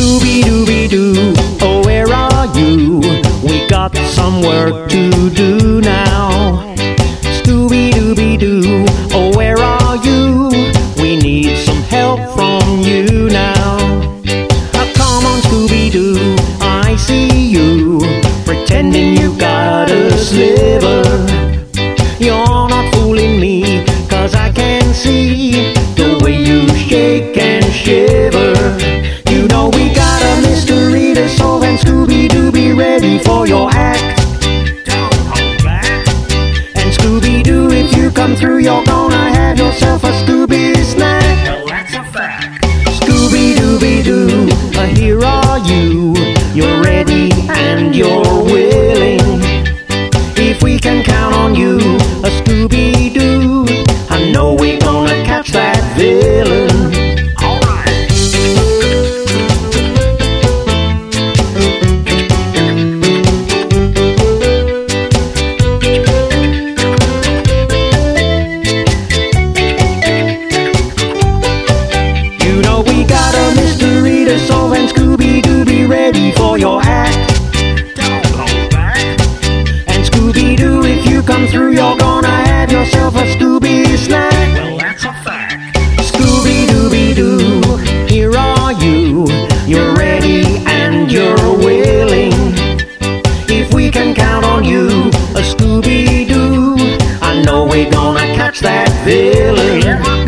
Scooby-Dooby-Doo, oh where are you? We got some work to do now. Scooby-Dooby-Doo, oh where are you? We need some help from you now. Come on Scooby-Doo, I see you, pretending you got a sliver. You're not fooling me, 'cause I can see the way you shake and shiver. You know we got a mystery to solve, and Scooby-Doo, be ready for your act. Don't hold back. And Scooby-Doo, if you come through, you're gonna have yourself a Scooby snack. Well, that's a fact. Scooby-Dooby-Doo, here are you. You're ready and you're willing. If we can count on you, a Scooby-Doo, I know we're gonna catch that villain. All right. You know we got a mystery to solve, and Scooby-Doo, be ready for your act. Don't hold back. And Scooby-Doo, if you come through, you're gonna have yourself a Scooby snack. Well, that's a fact. Scooby-Dooby-Doo, here are you. You're ready and you're willing. If we can count on you, a Scooby-Doo, I know we're gonna catch that villain.